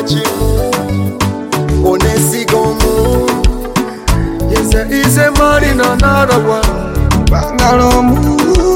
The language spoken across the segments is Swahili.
wachimu onesigomu. Yes, there is a man in another one. Bangalomu.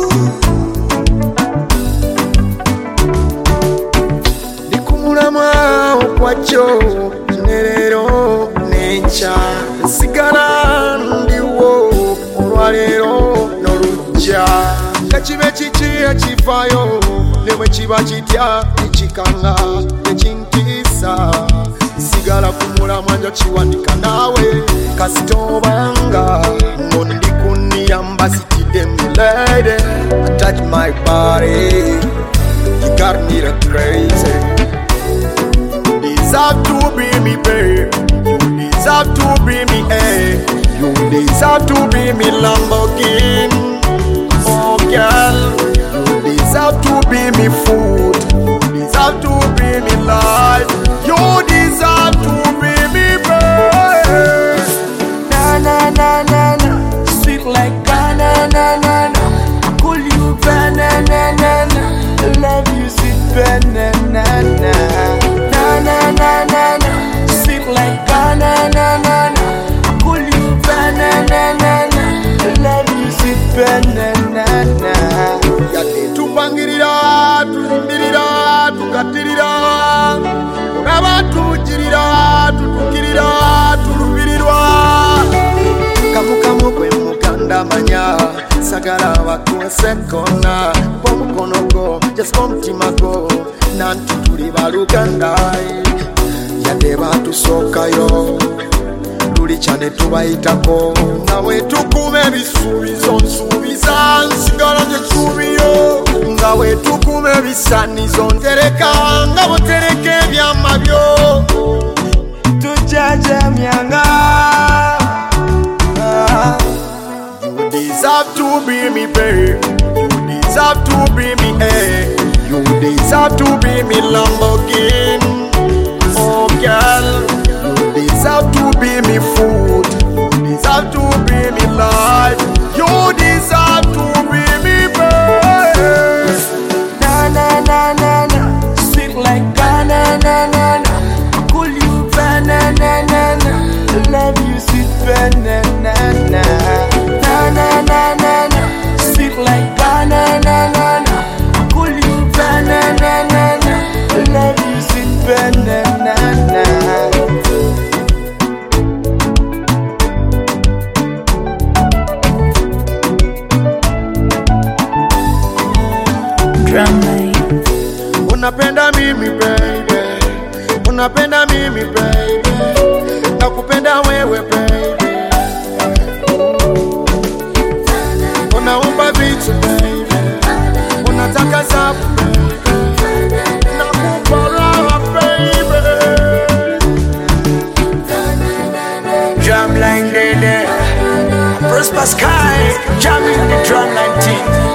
Ndikumulama okwacho nerero nencha sigala ndiwo olwalero nolujja kakibe kiki ekifayo nemwe kiba kitya ekikanga ekintiisa sigala kumulamwa nja kiwanika naawe kasitobanga ngondi kuniyamba sitidde milady. Touch my body, you got me the crazy. You deserve to be me, babe. You deserve to be me, eh. You deserve to be me Lamborghini. Oh girl, you deserve to be me food. You deserve to be me life. You deserve to be me, babe. Na na na na na, sweet like banana na na na. Cool you banana na na. Love you sweet banana na na na na na na. Sweet like banana na na. Cool you banana na na. Love you sweet banana na. Yati tupangirira, tulindirira, tukatirira. Uraba tujirira, tutukirira, tulubirirwa. Kamukamu kwe mukanda manya sagala wakwese kona kwa mukono go just mutima go nantu tuli baluganda yadde batusokayo luli kyane tubayitako nawe tukume ebisuubizo nsuubiza nsigala njesuubiyo nga we tukume ebisanizo ntereka nga botereka ebyama byo Tujajamyanga. You deserve to be me, babe. You deserve to be me, eh. You deserve to be me Lamborghini. Oh girl, you deserve to be me food. You deserve to be me life. You deserve to be me, babe. Na na na na na, sweet like banana na na. Cool you banana na na. Love you sweet banana na na na na na na. Sweet like banana na na. Cool you banana na na. Love you sweet banana na. Unapenda mimi baby, unapenda mimi baby, nakupenda wewe baby, unaumba vitu baby, unataka zabu baby, nakupa raha baby. Drumline Dede, Prosper Sky, jamming the drumline team.